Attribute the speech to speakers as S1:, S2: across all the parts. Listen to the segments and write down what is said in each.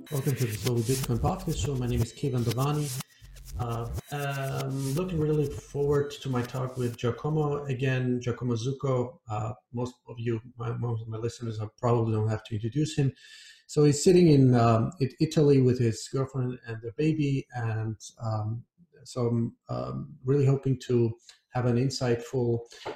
S1: Welcome to the Slowly Bitcoin podcast show. My name is Kevan Davani. I'm looking really forward to my talk with Giacomo again. Giacomo Zucco. Most of my listeners, I probably don't have to introduce him. So he's sitting in Italy with his girlfriend and their baby, and so I'm really hoping to have an insightful,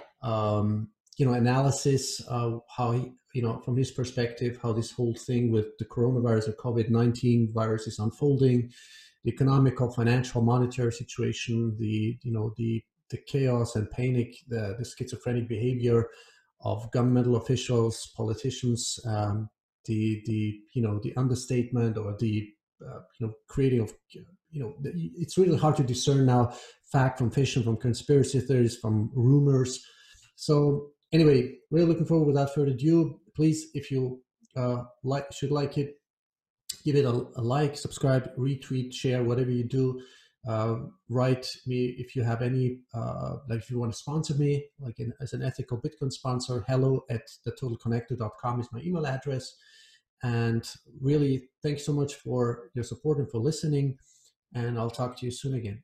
S1: analysis of how he, from his perspective, how this whole thing with the coronavirus or COVID-19 virus is unfolding, the economical, financial, monetary situation, the chaos and panic, the schizophrenic behavior of governmental officials, politicians, the understatement or the creating of it's really hard to discern now fact from fiction, from conspiracy theories, from rumors. So anyway, really looking forward. Without further ado, please, if you like it, give it a like, subscribe, retweet, share, whatever you do. Write me if you have any, if you want to sponsor me, as an ethical Bitcoin sponsor. hello@thetotalconnector.com is my email address. And really, thanks so much for your support and for listening. And I'll talk to you soon again.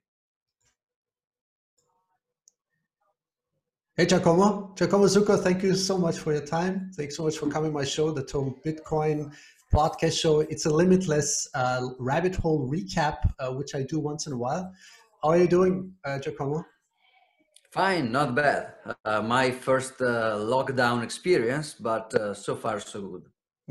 S1: Hey, Giacomo Zucco, thank you so much for your time. Thanks so much for coming to my show, the Total Bitcoin podcast show. It's a limitless rabbit hole recap, which I do once in a while. How are you doing, Giacomo?
S2: Fine, not bad. My first lockdown experience, but so far so good.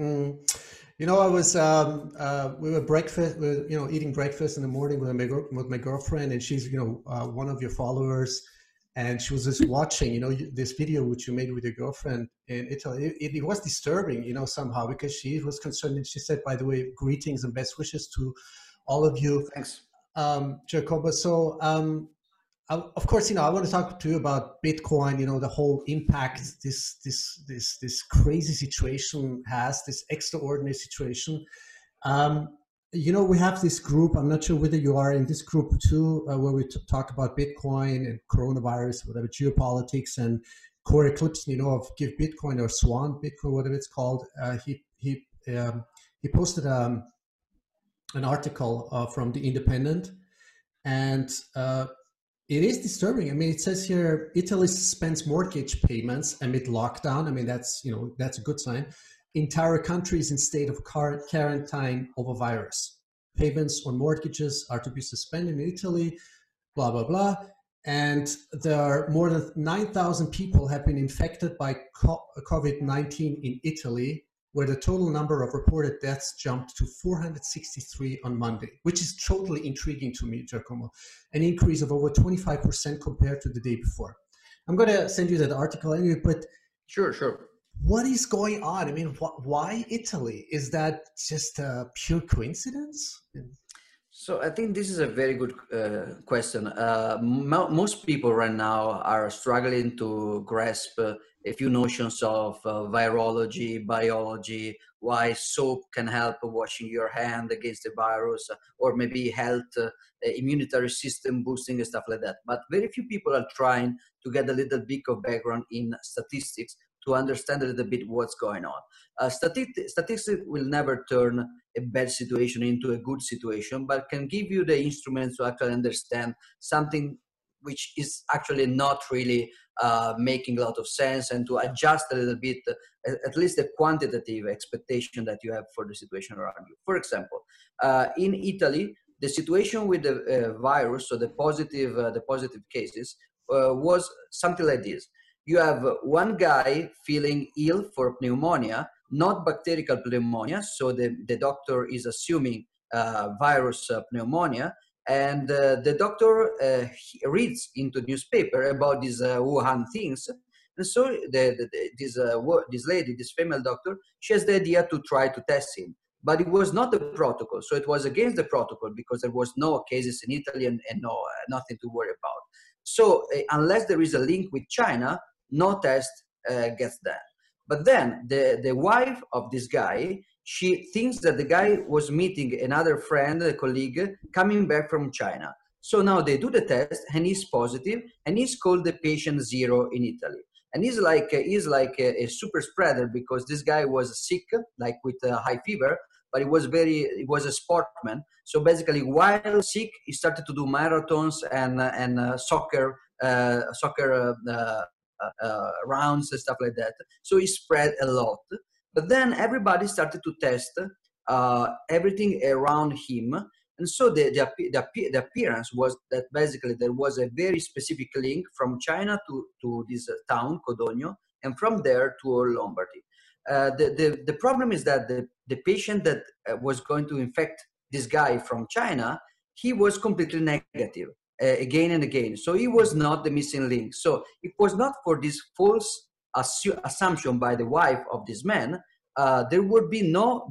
S1: I was we were eating breakfast in the morning with my girlfriend, and she's one of your followers. And she was just watching, this video which you made with your girlfriend in Italy. It was disturbing, somehow, because she was concerned. And she said, by the way, greetings and best wishes to all of you.
S2: Thanks,
S1: Giacomo. So, of course, I want to talk to you about Bitcoin. The whole impact this crazy situation has, this extraordinary situation. We have this group. I'm not sure whether you are in this group too, where we talk about Bitcoin and coronavirus, whatever, geopolitics and core eclipse. Of Give Bitcoin or Swan Bitcoin, whatever it's called. He posted an article from the Independent, and it is disturbing. I mean, it says here Italy suspends mortgage payments amid lockdown. I mean, that's a good sign. Entire countries in state of quarantine over virus. Payments on mortgages are to be suspended in Italy, blah, blah, blah. And there are more than 9,000 people have been infected by COVID-19 in Italy, where the total number of reported deaths jumped to 463 on Monday, which is totally intriguing to me, Giacomo. An increase of over 25% compared to the day before. I'm going to send you that article anyway, but
S2: Sure.
S1: What is going on? I mean, why Italy? Is that just a pure coincidence?
S2: So I think this is a very good question. Most people right now are struggling to grasp a few notions of virology, biology, why soap can help washing your hand against the virus, or maybe health, immunity system boosting and stuff like that. But very few people are trying to get a little bit of background in statistics to understand a little bit what's going on. Statistics will never turn a bad situation into a good situation, but can give you the instruments to actually understand something which is actually not really making a lot of sense, and to adjust a little bit, at least the quantitative expectation that you have for the situation around you. For example, in Italy, the situation with the virus, so the positive cases, was something like this. You have one guy feeling ill for pneumonia, not bacterial pneumonia, so the doctor is assuming virus pneumonia, and the doctor reads into newspaper about these Wuhan things, and so this lady, this female doctor, she has the idea to try to test him. But it was not the protocol, so it was against the protocol because there was no cases in Italy and nothing to worry about. So unless there is a link with China, no test gets done. But then the wife of this guy, she thinks that the guy was meeting another friend, a colleague, coming back from China. So now they do the test, and he's positive, and he's called the patient zero in Italy. And he's like a super spreader, because this guy was sick, like with a high fever, but it was a sportman. So basically, while sick, he started to do marathons and soccer rounds and stuff like that. So he spread a lot. But then everybody started to test everything around him. And so the appearance was that basically there was a very specific link from China to this town, Codogno, and from there to Lombardy. The problem is that the patient that was going to infect this guy from China, he was completely negative again and again. So he was not the missing link. So it was not for this false assumption by the wife of this man, there would be no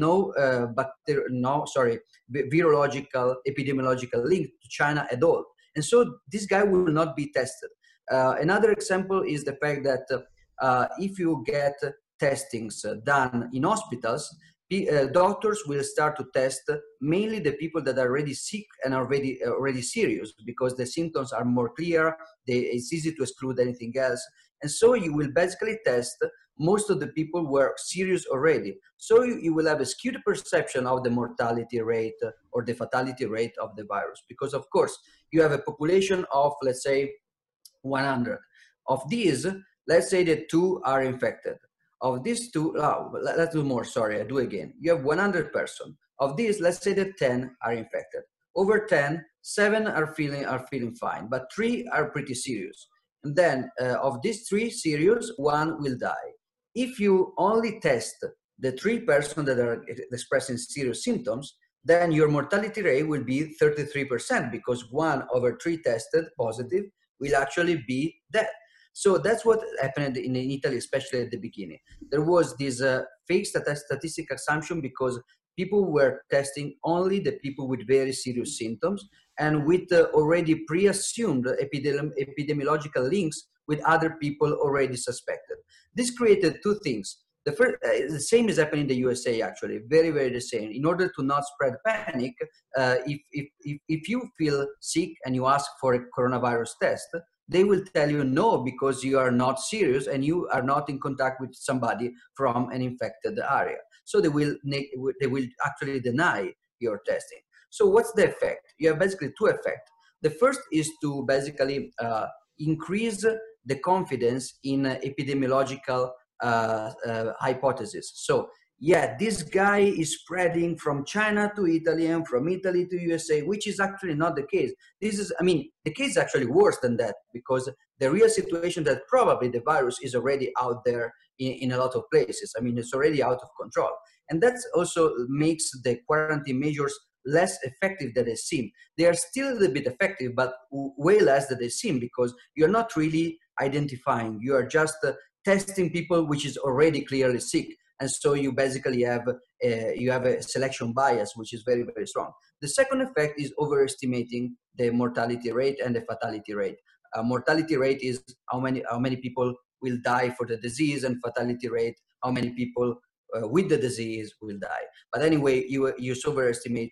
S2: virological epidemiological link to China at all. And so this guy will not be tested. Another example is the fact that if you get testings done in hospitals, doctors will start to test mainly the people that are already sick and already serious, because the symptoms are more clear. It's easy to exclude anything else. And so you will basically test most of the people who are serious already. So you will have a skewed perception of the mortality rate or the fatality rate of the virus. Because of course, you have a population of, let's say, 100. Of these, let's say that 2 are infected. Of these 2, let's do more, sorry, I do again. You have 100 persons. Of these, let's say that 10 are infected. Over 10, 7 are feeling fine, but 3 are pretty serious. And then of these 3 serious, 1 will die. If you only test the 3 persons that are expressing serious symptoms, then your mortality rate will be 33%, because 1 over 3 tested positive will actually be dead. So that's what happened in Italy, especially at the beginning. There was this fake statistic assumption, because people were testing only the people with very serious symptoms and with already pre-assumed epidemiological links with other people already suspected. This created 2 things. The first, the same is happening in the USA, actually, very, very the same. In order to not spread panic, if you feel sick and you ask for a coronavirus test, they will tell you no, because you are not serious and you are not in contact with somebody from an infected area. So they will actually deny your testing. So what's the effect? You have basically 2 effects. The first is to basically increase the confidence in epidemiological hypothesis. So yeah, this guy is spreading from China to Italy and from Italy to USA, which is actually not the case. This is, I mean, the case is actually worse than that, because the real situation that probably the virus is already out there in a lot of places. I mean, it's already out of control. And that also makes the quarantine measures less effective than they seem. They are still a little bit effective, but way less than they seem, because you're not really identifying. You are just testing people which is already clearly sick. And so you basically have a selection bias, which is very, very strong. The second effect is overestimating the mortality rate and the fatality rate. Mortality rate is how many people will die for the disease, and fatality rate, how many people with the disease will die. But anyway, you overestimate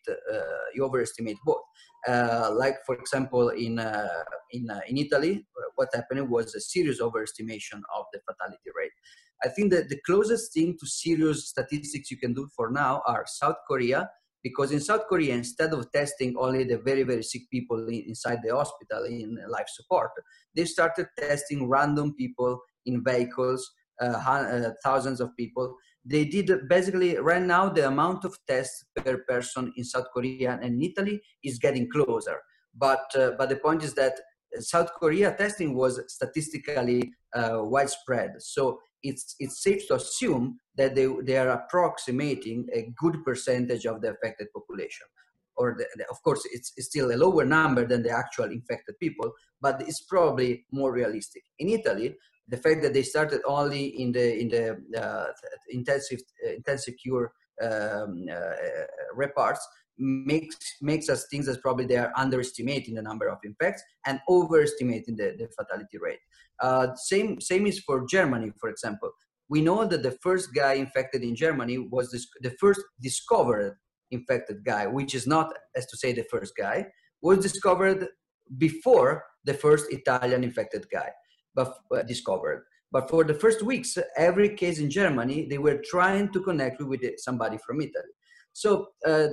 S2: both. Like for example, in Italy, what happened was a serious overestimation of the fatality rate. I think that the closest thing to serious statistics you can do for now are South Korea, because in South Korea, instead of testing only the very, very sick people inside the hospital in life support, they started testing random people in vehicles, thousands of people. They did basically, right now, the amount of tests per person in South Korea and Italy is getting closer. But the point is that South Korea testing was statistically widespread. So it's safe to assume that they are approximating a good percentage of the affected population. Or of course, it's still a lower number than the actual infected people, but it's probably more realistic. In Italy, the fact that they started only in the intensive cure reparts makes us think that probably they are underestimating the number of infects and overestimating the fatality rate. Same is for Germany, for example. We know that the first guy infected in Germany was the first discovered infected guy, which is not, as to say, the first guy, was discovered before the first Italian infected guy discovered. But for the first weeks, every case in Germany, they were trying to connect with somebody from Italy. So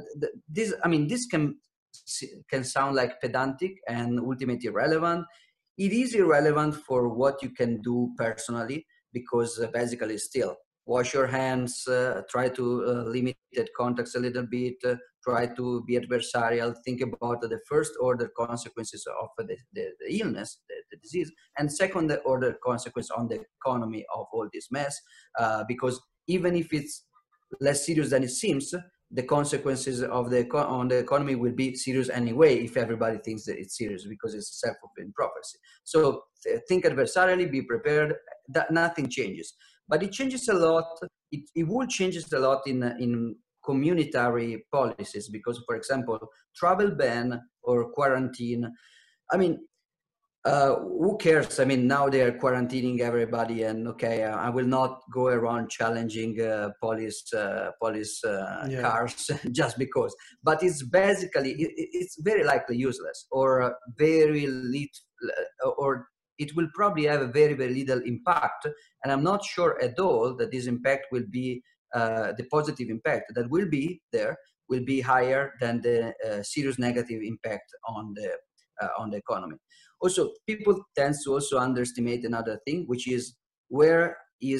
S2: this can sound like pedantic and ultimately irrelevant. It is irrelevant for what you can do personally, because basically still wash your hands, try to limit contacts a little bit, try to be adversarial, think about the first order consequences of the illness, the disease, and second order consequence on the economy of all this mess, because even if it's less serious than it seems, the consequences of on the economy will be serious anyway if everybody thinks that it's serious, because it's a self-fulfilling prophecy. So think adversarially, be prepared. That nothing changes, but it changes a lot. It will changes a lot in communitary policies, because, for example, travel ban or quarantine. I mean, who cares? I mean, now they are quarantining everybody, and okay, I will not go around challenging police
S1: Yeah.
S2: cars just because. But it's basically it's very likely useless, or very little, or it will probably have a very little impact. And I'm not sure at all that this impact will be the positive impact that will be there will be higher than the serious negative impact on the economy. Also, people tend to also underestimate another thing, which is where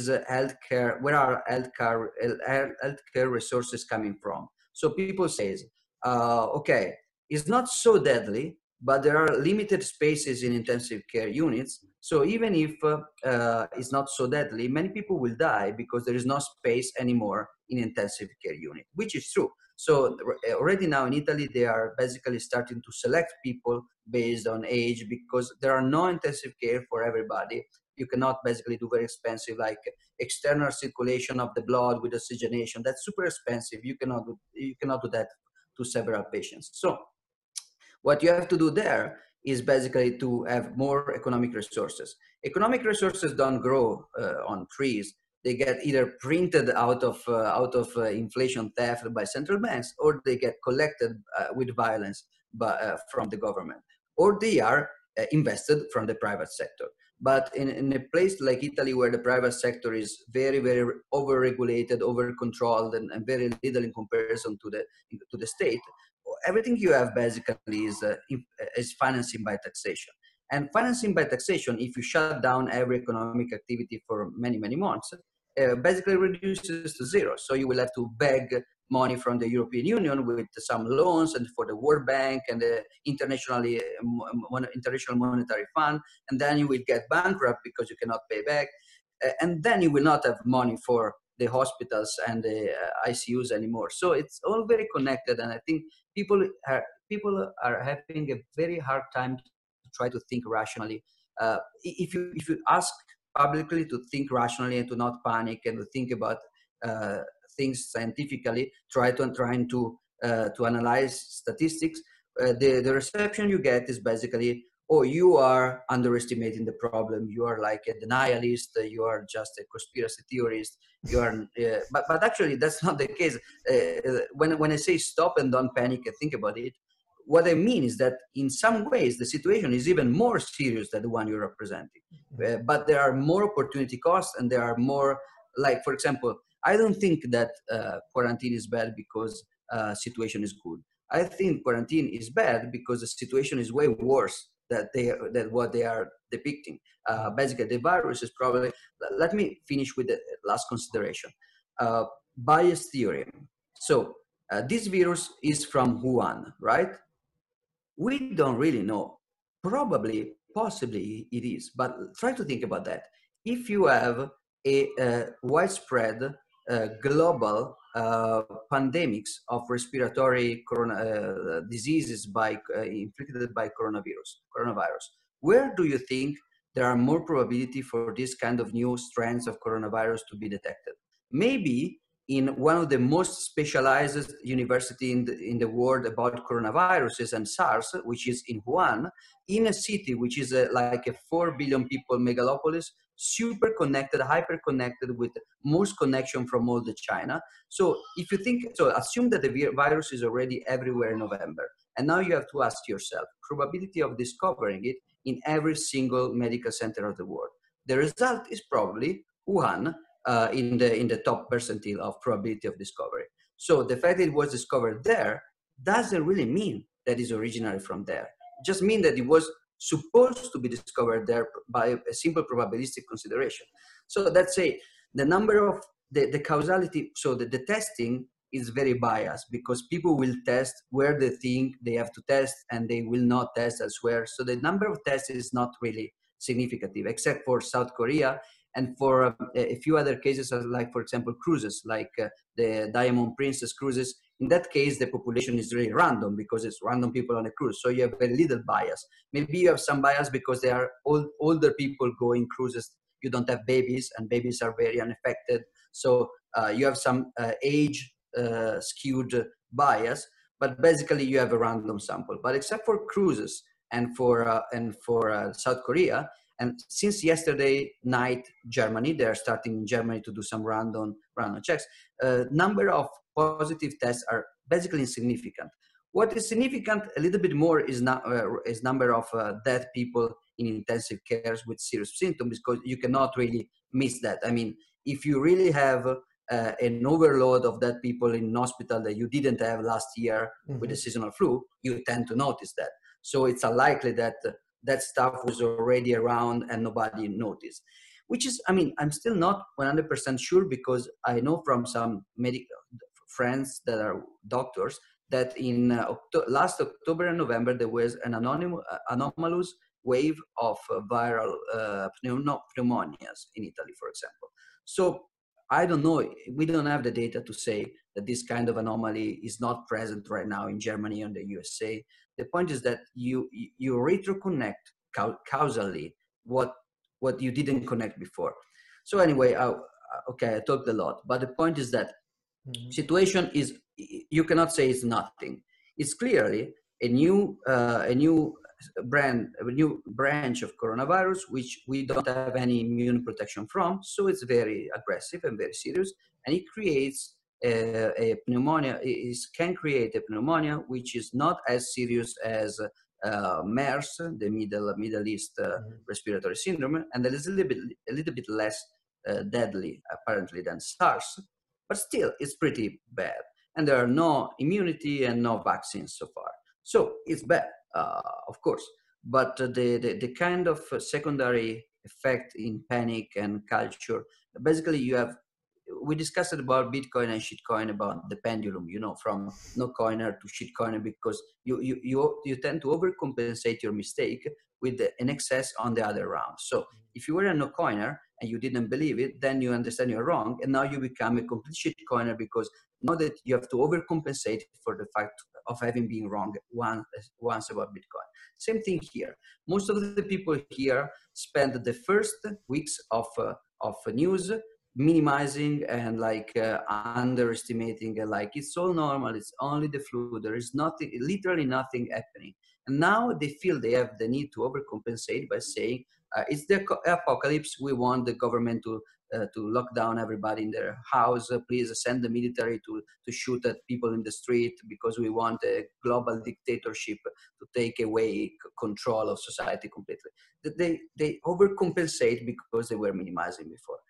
S2: are healthcare resources coming from? So people say, okay, it's not so deadly, but there are limited spaces in intensive care units. So even if it's not so deadly, many people will die because there is no space anymore in intensive care unit, which is true. So already now in Italy, they are basically starting to select people based on age, because there are no intensive care for everybody. You cannot basically do very expensive, like external circulation of the blood with oxygenation. That's super expensive. You cannot do that to several patients. So what you have to do there is basically to have more economic resources. Economic resources don't grow on trees. They get either printed out of inflation theft by central banks, or they get collected with violence from the government, or they are invested from the private sector. But in a place like Italy, where the private sector is very over-regulated, over-controlled, and very little in comparison to the state, everything you have basically is financing by taxation. And financing by taxation, if you shut down every economic activity for many months, basically reduces to zero. So you will have to beg money from the European Union with some loans, and for the World Bank and the International Monetary Fund, and then you will get bankrupt because you cannot pay back, and then you will not have money for the hospitals and the ICUs anymore. So it's all very connected, and I think people are having a very hard time to try to think rationally. If you ask publicly to think rationally and to not panic and to think about things scientifically, trying to analyze statistics, the reception you get is basically, oh, you are underestimating the problem. You are like a denialist. You are just a conspiracy theorist. You are, but actually that's not the case. When I say stop and don't panic and think about it, what I mean is that in some ways the situation is even more serious than the one you're representing. But there are more opportunity costs, and there are more, like, for example, I don't think that quarantine is bad because situation is good. I think quarantine is bad because the situation is way worse than what they are depicting. Basically, the virus is probably. Let me finish with the last consideration. Bias theory. So this virus is from Wuhan, right? We don't really know. Probably, possibly it is, but try to think about that. If you have a widespread global pandemics of respiratory diseases inflicted by coronavirus, where do you think there are more probability for this kind of new strands of coronavirus to be detected? Maybe in one of the most specialized university in the world about coronaviruses and SARS, which is in Wuhan, in a city which is like a 4 billion people megalopolis, super connected, hyper connected, with most connection from all the China. So if you think, so assume that the virus is already everywhere in November, and now you have to ask yourself, probability of discovering it in every single medical center of the world. The result is probably Wuhan, in the top percentile of probability of discovery. So the fact that it was discovered there doesn't really mean that it's originally from there. It just means that it was supposed to be discovered there by a simple probabilistic consideration. So let's say the number of the causality, so the testing is very biased because people will test where they think they have to test and they will not test elsewhere. So the number of tests is not really significant, except for South Korea and for a few other cases, like, for example, cruises, like the Diamond Princess cruises. In that case, the population is really random because it's random people on a cruise. So you have very little bias. Maybe you have some bias because they are older people going cruises. You don't have babies, and babies are very unaffected. So you have some age skewed bias, but basically you have a random sample. But except for cruises and for South Korea, and since yesterday night, Germany, they're starting in Germany to do some random checks. Number of positive tests are basically insignificant. What is significant a little bit more is number of dead people in intensive cares with serious symptoms, because you cannot really miss that. I mean, if you really have an overload of dead people in hospital that you didn't have last year with the seasonal flu, you tend to notice that. So it's unlikely that that stuff was already around and nobody noticed, which is, I mean, I'm still not 100% sure, because I know from some medical friends that are doctors that in last October and November, there was an anomalous wave of viral pneumonias in Italy, for example. So I don't know, we don't have the data to say that this kind of anomaly is not present right now in Germany and the USA. The point is that you retroconnect causally what you didn't connect before. So anyway, okay, I talked a lot, but the point is that situation is, you cannot say it's nothing. It's clearly a new branch of coronavirus, which we don't have any immune protection from. So it's very aggressive and very serious, and it creates a pneumonia. It can create a pneumonia which is not as serious as MERS, the Middle East respiratory syndrome, and that is a little bit less deadly apparently than SARS, but still it's pretty bad. And there are no immunity and no vaccines so far. So it's bad, of course, but the kind of secondary effect in panic and culture, basically you have, we discussed about Bitcoin and shitcoin, about the pendulum, you know, from no coiner to shitcoiner, because you tend to overcompensate your mistake with an excess on the other round. So if you were a no coiner and you didn't believe it, then you understand you're wrong, and now you become a complete shitcoiner, because now that you have to overcompensate for the fact of having been wrong once about Bitcoin. Same thing here. Most of the people here spend the first weeks of news minimizing and underestimating, like it's all normal, it's only the flu, there is nothing, literally nothing happening. And now they feel they have the need to overcompensate by saying it's the apocalypse, we want the government to lock down everybody in their house, please send the military to shoot at people in the street, because we want a global dictatorship to take away control of society completely. They overcompensate because they were minimizing before.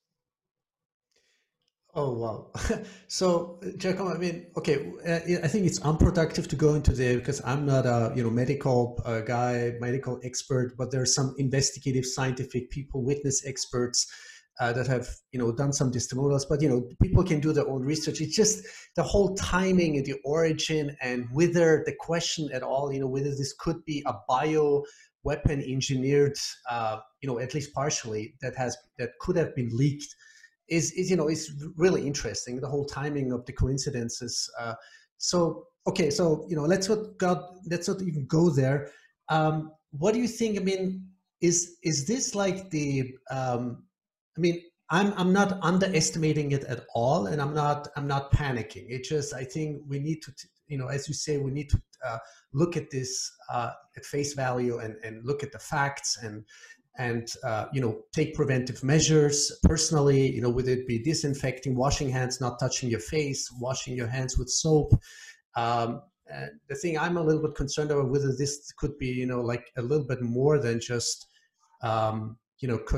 S1: Oh, wow. So, Giacomo, I mean, okay, I think it's unproductive to go into there, because I'm not a, medical guy, medical expert, but there are some investigative scientific people, witness experts that have, done some testimonials, but, people can do their own research. It's just the whole timing and the origin, and whether the question at all, whether this could be a bio weapon engineered, at least partially, that could have been leaked, is really interesting, the whole timing of the coincidences. So let's not even go there. What do you think? I mean, is this like the? I mean, I'm not underestimating it at all, and I'm not panicking. It just, I think we need to, as you say, we need to look at this at face value and look at the facts and take preventive measures personally, whether it be disinfecting, washing hands, not touching your face, washing your hands with soap. And the thing I'm a little bit concerned about, whether this could be, like a little bit more than just,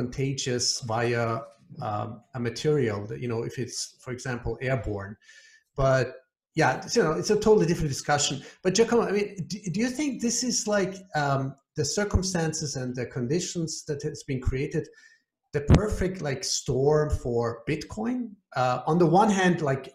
S1: contagious via a material that, if it's, for example, airborne. but yeah, it's a totally different discussion. But Giacomo, I mean, do you think this is like the circumstances and the conditions that has been created, the perfect like storm for Bitcoin? On the one hand, like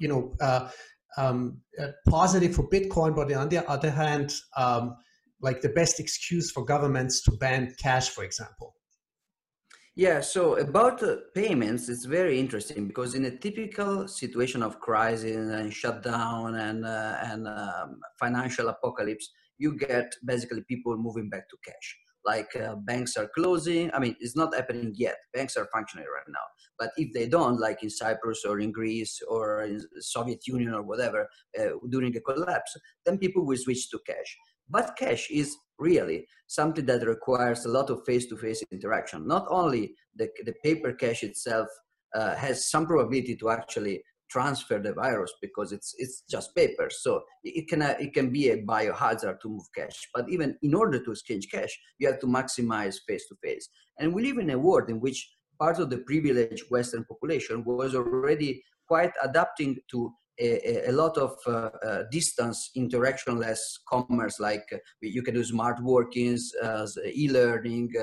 S1: positive for Bitcoin, but on the other hand, like the best excuse for governments to ban cash, for example.
S2: Yeah, so about payments, it's very interesting because in a typical situation of crisis and shutdown and financial apocalypse, you get basically people moving back to cash. Like banks are closing. I mean, it's not happening yet. Banks are functioning right now. But if they don't, like in Cyprus or in Greece or in the Soviet Union or whatever, during the collapse, then people will switch to cash. But cash is really something that requires a lot of face-to-face interaction. Not only the paper cash itself has some probability to actually transfer the virus because it's just paper, so it can be a biohazard to move cash. But even in order to exchange cash, you have to maximize face-to-face. And we live in a world in which part of the privileged Western population was already quite adapting to a lot of distance interactionless commerce, like you can do smart workings, e-learning,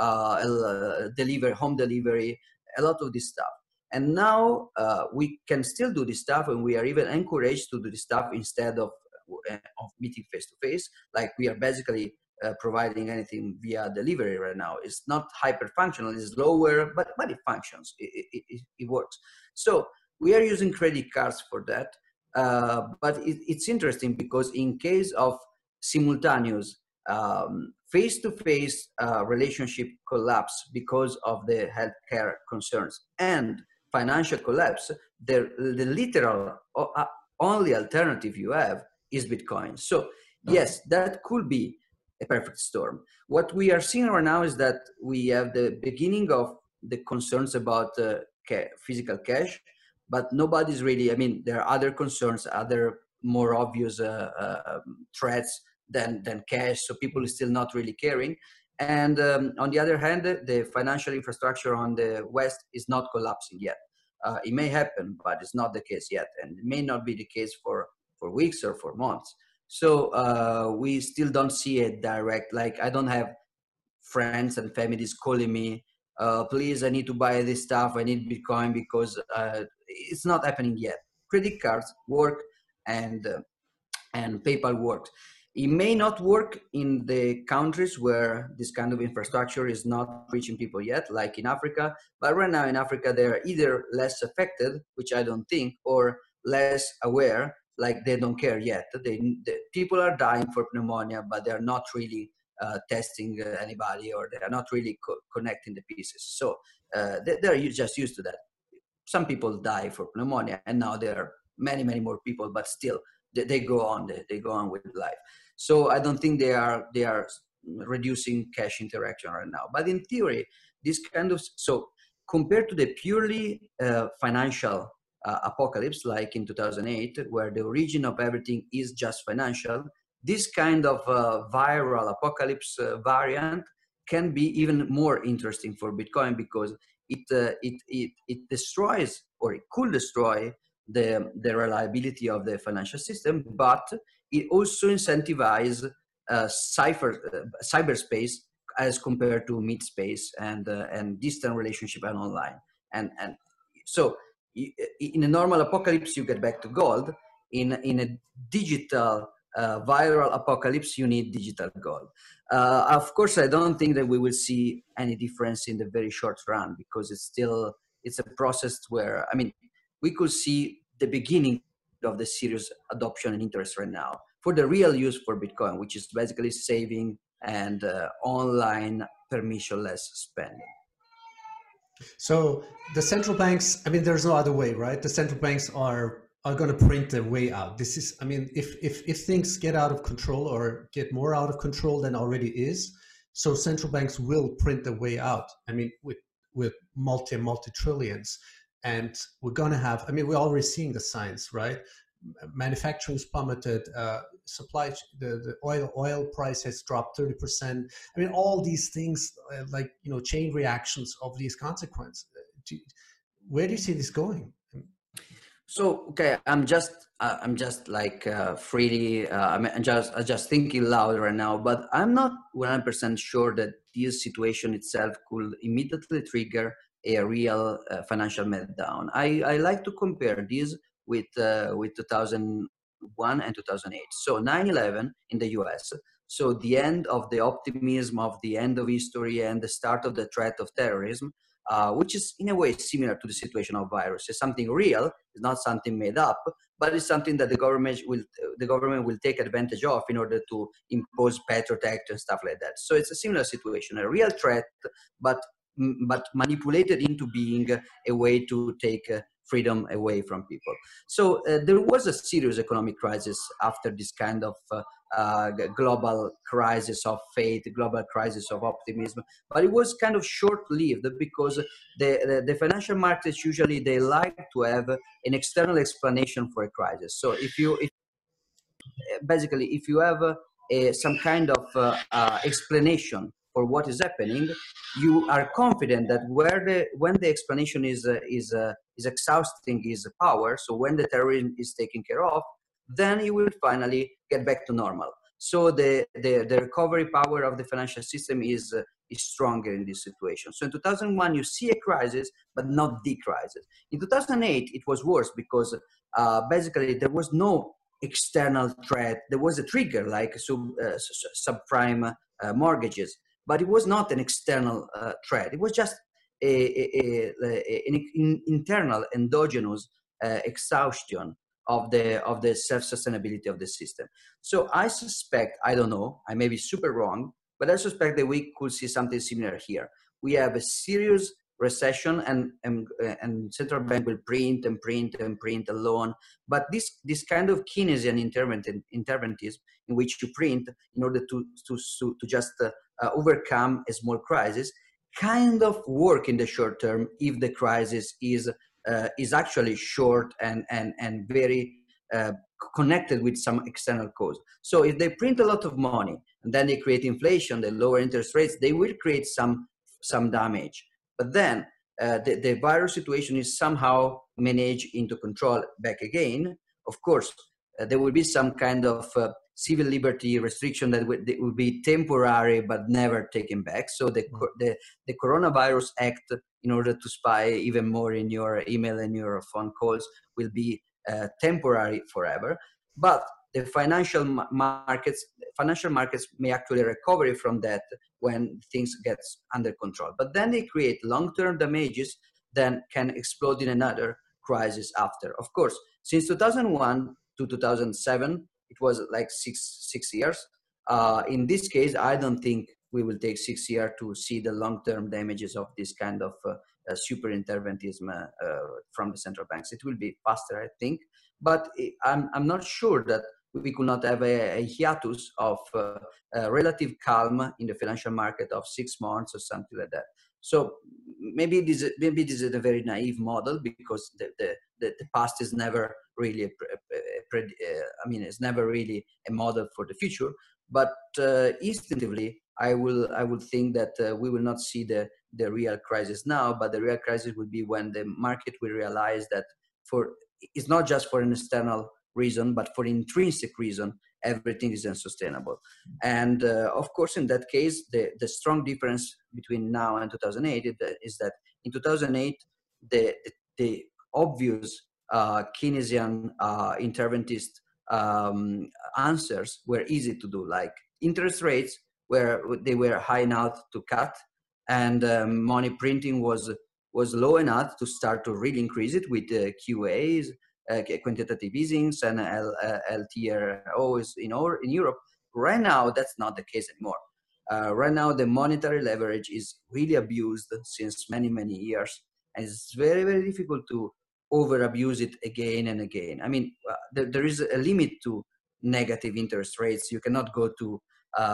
S2: home delivery, a lot of this stuff. And now we can still do this stuff, and we are even encouraged to do this stuff instead of meeting face to face. Like we are basically providing anything via delivery right now. It's not hyper functional, it's lower, but it functions, it works. So we are using credit cards for that, but it's interesting because in case of simultaneous face-to-face relationship collapse because of the healthcare concerns and financial collapse, the literal only alternative you have is Bitcoin. So yes, that could be a perfect storm. What we are seeing right now is that we have the beginning of the concerns about physical cash, but nobody's really, I mean, there are other concerns, other more obvious threats than cash, so people are still not really caring. And on the other hand, the financial infrastructure on the West is not collapsing yet. It may happen, but it's not the case yet, and it may not be the case for weeks or for months. So we still don't see a direct, like I don't have friends and families calling me, please, I need to buy this stuff, I need Bitcoin, because it's not happening yet. Credit cards work, and PayPal works. It may not work in the countries where this kind of infrastructure is not reaching people yet, like in Africa. But right now in Africa, they're either less affected, which I don't think, or less aware, like they don't care yet. The people are dying for pneumonia, but they're not really testing anybody, or they're not really connecting the pieces. So they're just used to that. Some people die for pneumonia, and now there are many, many more people, but still they go on with life. So I don't think they are reducing cash interaction right now. But in theory, this kind of, so compared to the purely financial apocalypse, like in 2008, where the origin of everything is just financial, this kind of viral apocalypse variant can be even more interesting for Bitcoin, because it destroys, or it could destroy, the reliability of the financial system, but it also incentivizes cyberspace as compared to mid-space and distant relationship and online. And so in a normal apocalypse, you get back to gold. In a digital viral apocalypse, you need digital gold. Of course, I don't think that we will see any difference in the very short run, because it's a process where, I mean, we could see the beginning of the serious adoption and interest right now for the real use for Bitcoin, which is basically saving and online permissionless spending.
S1: So the central banks, I mean, there's no other way, right? The central banks are going to print their way out. This is, I mean, if things get out of control or get more out of control than already is, so central banks will print their way out. I mean, with multi trillions, and we're going to have, I mean, we're already seeing the signs, right? Manufacturing's plummeted, the oil price has dropped 30%. I mean, all these things, like, you know, chain reactions of these consequences. Where do you see this going?
S2: So okay, I'm just like freely I'm just thinking loud right now, but I'm not 100% sure that this situation itself could immediately trigger a real financial meltdown. I like to compare this with 2001 and 2008. So 9/11 in the U.S. So the end of the optimism of the end of history and the start of the threat of terrorism, which is in a way similar to the situation of virus. It's something real. It's not something made up, but it's something that the government will take advantage of in order to impose Patriot and stuff like that. So it's a similar situation, a real threat, but but manipulated into being a way to take freedom away from people. So there was a serious economic crisis after this kind of global crisis of faith, global crisis of optimism, but it was kind of short-lived because the financial markets usually they like to have an external explanation for a crisis. So if basically if you have some kind of explanation for what is happening, you are confident that when the explanation is exhausting his power, so when the terrorism is taken care of, then you will finally get back to normal. So the recovery power of the financial system is stronger in this situation. So in 2001 you see a crisis, but not the crisis. In 2008 it was worse because basically there was no external threat. There was a trigger like subprime mortgages, but it was not an external threat. It was just an internal endogenous exhaustion of the self-sustainability of the system. So I suspect, I don't know, I may be super wrong, but I suspect that we could see something similar here. We have a serious recession, and central bank will print and print and print a loan. But this kind of Keynesian interventism, in which you print in order to just overcome a small crisis, kind of work in the short term if the crisis is actually short and very connected with some external cause. So if they print a lot of money and then they create inflation, they lower interest rates, they will create some damage. But then the virus situation is somehow managed into control back again. Of course, there will be some kind of civil liberty restriction that will be temporary but never taken back. So the Coronavirus Act, in order to spy even more in your email and your phone calls, will be temporary forever. But the financial markets may actually recover from that when things get under control. But then they create long-term damages that can explode in another crisis after. Of course, since 2001 to 2007, it was like six years. In this case, I don't think we will take 6 years to see the long-term damages of this kind of super interventism from the central banks. It will be faster, I think. But I'm not sure that we could not have a hiatus of relative calm in the financial market of 6 months or something like that. So maybe this is a very naive model, because the past is never really it's never really a model for the future. But instinctively, I will think that we will not see the real crisis now, but the real crisis will be when the market will realize that it's not just for an external reason, but for intrinsic reason, everything is unsustainable. And of course, in that case, the strong difference between now and 2008 is that in 2008, the obvious Keynesian interventist answers were easy to do, like interest rates where they were high enough to cut, and money printing was low enough to start to really increase it with QAs, quantitative easings, and LTROs in Europe. Right now, that's not the case anymore. Right now, the monetary leverage is really abused since many, many years, and it's very, very difficult to over abuse it again and again. I mean, there is a limit to negative interest rates. You cannot go to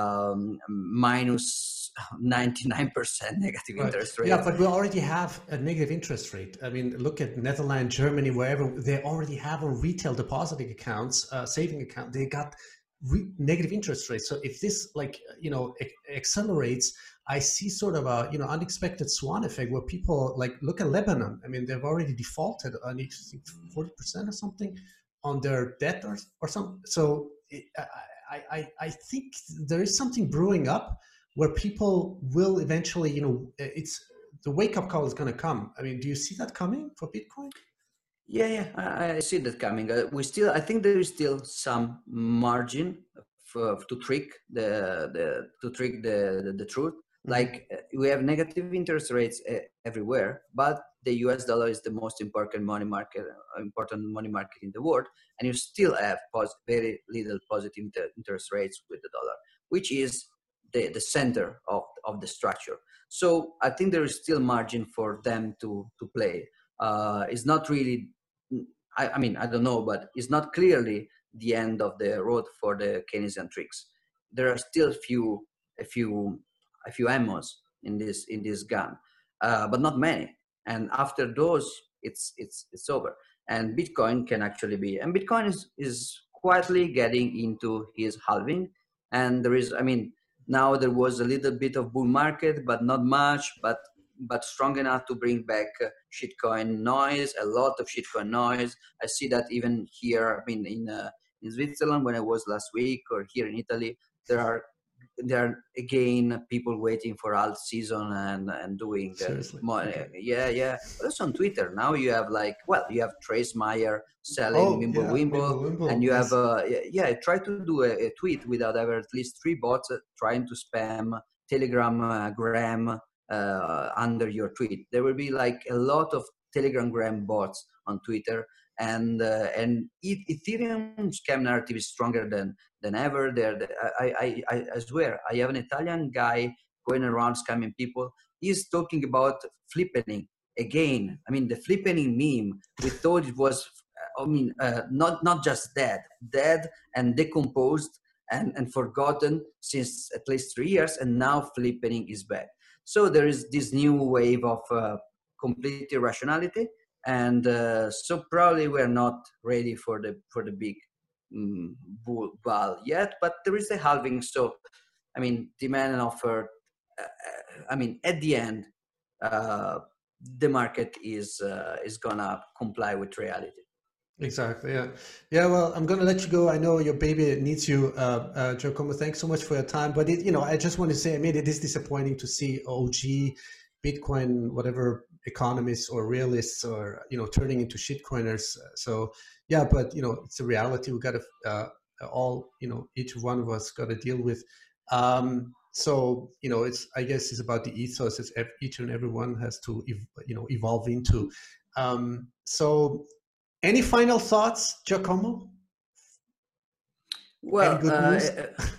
S2: minus 99% negative interest rate.
S1: Yeah, but we already have a negative interest rate. I mean, look at Netherlands, Germany, wherever they already have on retail depositing accounts, saving account. They got negative interest rates. So if this like accelerates, I see sort of a unexpected swan effect where people like look at Lebanon. I mean, they've already defaulted on 40% or something on their debt or something. So I think there is something brewing up where people will eventually, it's the wake up call is going to come. I mean, do you see that coming for Bitcoin?
S2: Yeah, I see that coming. I think there is still some margin to trick the truth.
S1: Mm-hmm.
S2: Like we have negative interest rates everywhere, but the U.S. dollar is the most important money market in the world, and you still have very little positive interest rates with the dollar, which is the center of the structure. So I think there is still margin for them to play. It's not really, I mean, I don't know, but it's not clearly the end of the road for the Keynesian tricks. There are still a few ammos in this gun, but not many. And after those, it's over. And Bitcoin can actually be, and Bitcoin is quietly getting into his halving. And there is, I mean, now there was a little bit of bull market, but not much, but strong enough to bring back shitcoin noise, a lot of shitcoin noise. I see that even here, I mean, in Switzerland when I was last week, or here in Italy, there are again people waiting for alt season and doing
S1: Okay.
S2: yeah. But also on Twitter now you have you have Trace Mayer selling Wimble, and you
S1: yes.
S2: have try to do a tweet without ever at least 3 bots trying to spam Telegram gram under your tweet. There will be like a lot of Telegram gram bots on Twitter, and Ethereum scam narrative is stronger than ever. I swear, I have an Italian guy going around scamming people. He's talking about flippening again. I mean, the flippening meme. We thought it was, not just dead and decomposed and forgotten since at least 3 years, and now flippening is back. So there is this new wave of complete irrationality, and so probably we're not ready for the big bull yet, but there is a halving. So I mean, demand and offer, I mean, at the end the market is gonna comply with reality.
S1: Exactly. Yeah. Well, I'm going to let you go. I know your baby needs you, Giacomo. Thanks so much for your time. But I just want to say, I mean, it is disappointing to see OG Bitcoin, whatever economists or realists, or turning into shitcoiners. So yeah, but it's a reality. We got to all each one of us got to deal with. So it's, I guess, it's about the ethos. It's each and every one has to evolve into. So. Any final thoughts, Giacomo?
S2: Well,
S1: any good news?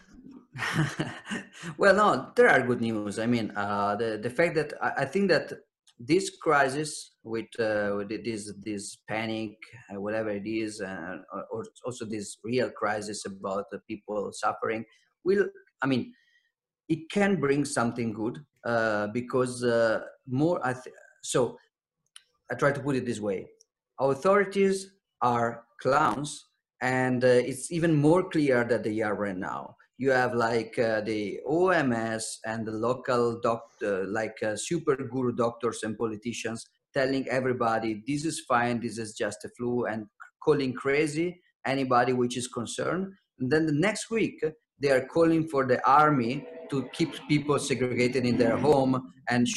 S2: well, no, there are good news. I mean, the fact that I think that this crisis with this panic, whatever it is, or also this real crisis about the people suffering, I mean, it can bring something good because more. So I try to put it this way: authorities are clowns, and it's even more clear that they are right now. You have the OMS and the local doctor, super guru doctors and politicians telling everybody this is fine, this is just a flu, and calling crazy anybody which is concerned. And then the next week they are calling for the army to keep people segregated in their home and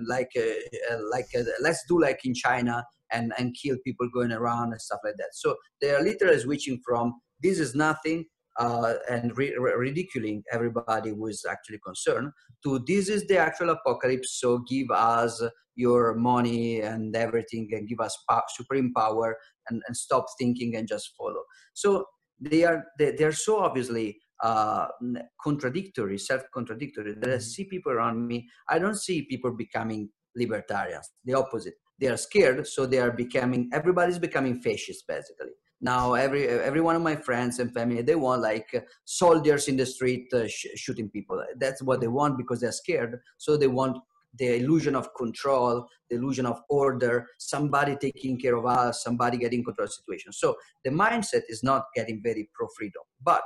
S2: let's do like in China and kill people going around and stuff like that. So they are literally switching from this is nothing and ridiculing everybody who is actually concerned to this is the actual apocalypse. So give us your money and everything and give us supreme power and stop thinking and just follow. So they're so obviously contradictory, self-contradictory that I see people around me. I don't see people becoming libertarians. The opposite. They are scared, so everybody's becoming fascist basically. Now every one of my friends and family, they want soldiers in the street shooting people. That's what they want because they're scared. So they want the illusion of control, the illusion of order, somebody taking care of us, somebody getting control of the situation. So the mindset is not getting very pro-freedom. But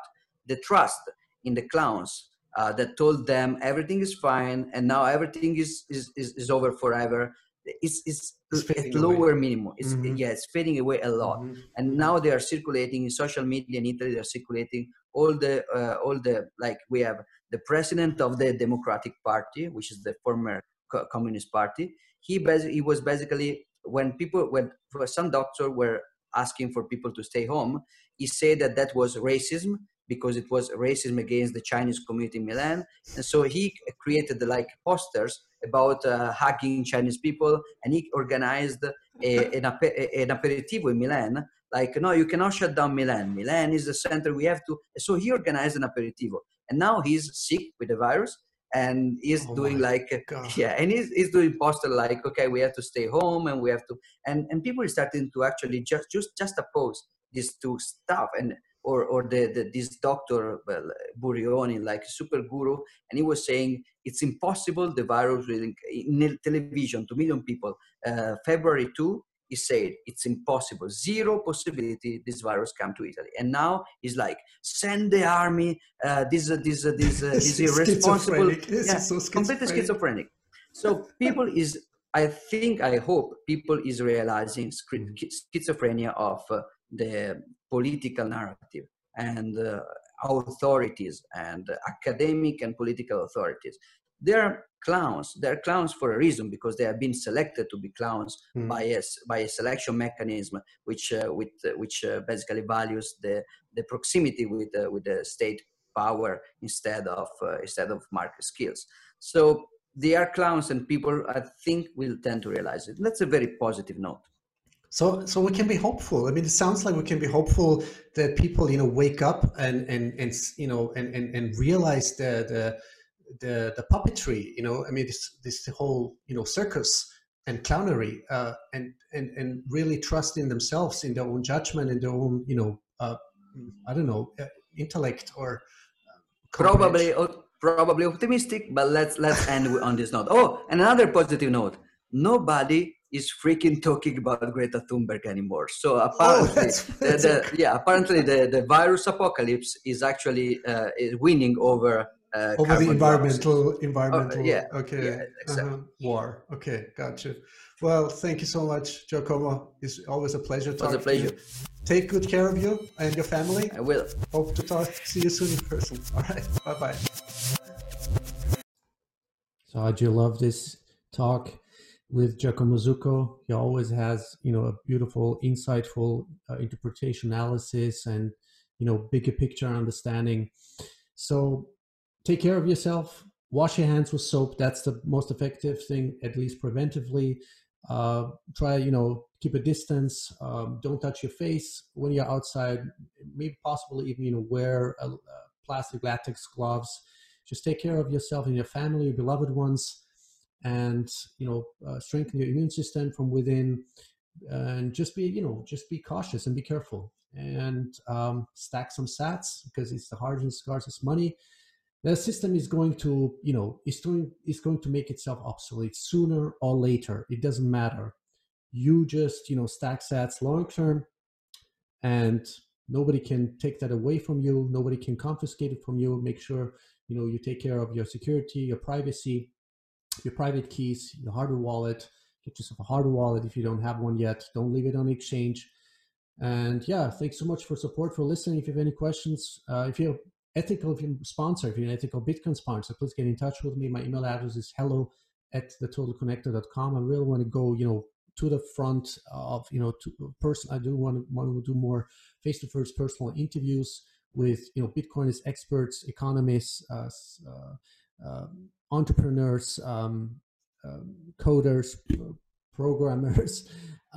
S2: the trust in the clowns that told them everything is fine and now everything is over forever is at lower
S1: away.
S2: minimum. It's fading away a lot. And now they are circulating in social media in Italy. They're circulating all the like we have the president of the Democratic Party, which is the former Communist Party. He was basically when some doctors were asking for people to stay home, he said that was racism because it was racism against the Chinese community in Milan. And so he created like posters about hugging Chinese people, and he organized an aperitivo in Milan. Like, no, you cannot shut down Milan. Milan is the center. We have to. So he organized an aperitivo, and now he's sick with the virus, and he's doing like and he's doing poster like, okay, we have to stay home, and we have to, and people are starting to actually just oppose these two stuff, and or this doctor Burioni, like super guru, and he was saying it's impossible. The virus in television to million people. February 2, he said it's impossible, zero possibility this virus come to Italy. And now he's like, send the army. This irresponsible, completely schizophrenic. So people is, I hope people is realizing schizophrenia of the political narrative and authorities and academic and political authorities. They're clowns. They're clowns for a reason, because they have been selected to be clowns by a selection mechanism, which basically values the proximity with the state power instead of market skills. So they are clowns, and people, I think, will tend to realize it. That's a very positive note.
S1: So we can be hopeful. I mean, it sounds like we can be hopeful that people, wake up and realize the puppetry. I mean, this whole circus and clownery, and really trust in themselves, in their own judgment, in their own I don't know, intellect or
S2: probably optimistic. But let's end on this note. Oh, and another positive note: nobody is freaking talking about Greta Thunberg anymore. So apparently, apparently the virus apocalypse is actually winning over
S1: the environmental
S2: exactly.
S1: War. Okay, gotcha. Well, thank you so much, Giacomo. It's always a pleasure talking to you. Take good care of you and your family.
S2: I will.
S1: Hope to see you soon in person. All right, bye-bye. So how'd you love this talk with Giacomo Zucco? He always has, a beautiful, insightful interpretation, analysis, and, bigger picture understanding. So take care of yourself. Wash your hands with soap. That's the most effective thing, at least preventively. Try, keep a distance. Don't touch your face when you're outside. Maybe possibly even, wear plastic latex gloves. Just take care of yourself and your family, your beloved ones, and strengthen your immune system from within. And just be cautious and be careful. And stack some sats, because it's the hard and scarcest money. The system is going to, is going to make itself obsolete sooner or later. It doesn't matter. You just, stack sats long term, and nobody can take that away from you. Nobody can confiscate it from you. Make sure, you take care of your security, your privacy, your private keys, your hardware wallet. Get yourself a hardware wallet if you don't have one yet. Don't leave it on exchange. And yeah, thanks so much for support, for listening. If you have any questions, if you're an ethical Bitcoin sponsor, please get in touch with me. My email address is hello@thetotalconnector.com. I really want to go, to the front of, I do want to do more face-to-face personal interviews with, Bitcoiners, experts, economists, entrepreneurs, coders, programmers,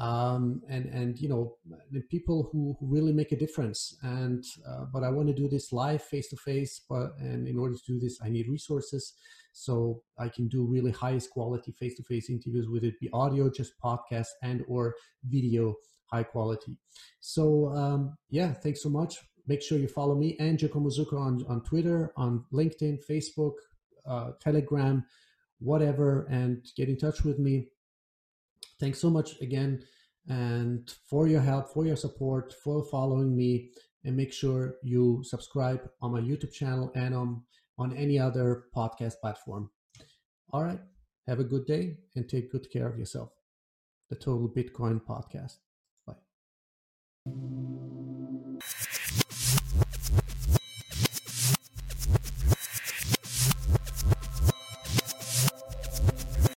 S1: and the people who really make a difference. And but I want to do this live, face to face. And in order to do this, I need resources, so I can do really highest quality face to face interviews, whether it be audio, just podcast, and or video, high quality. So thanks so much. Make sure you follow me and Giacomo Zucco on Twitter, on LinkedIn, Facebook, Telegram, whatever, and get in touch with me. Thanks so much again, and for your help, for your support, for following me. and make sure you subscribe on my YouTube channel and on any other podcast platform. All right. Have a good day and take good care of yourself. The Total Bitcoin Podcast. Bye.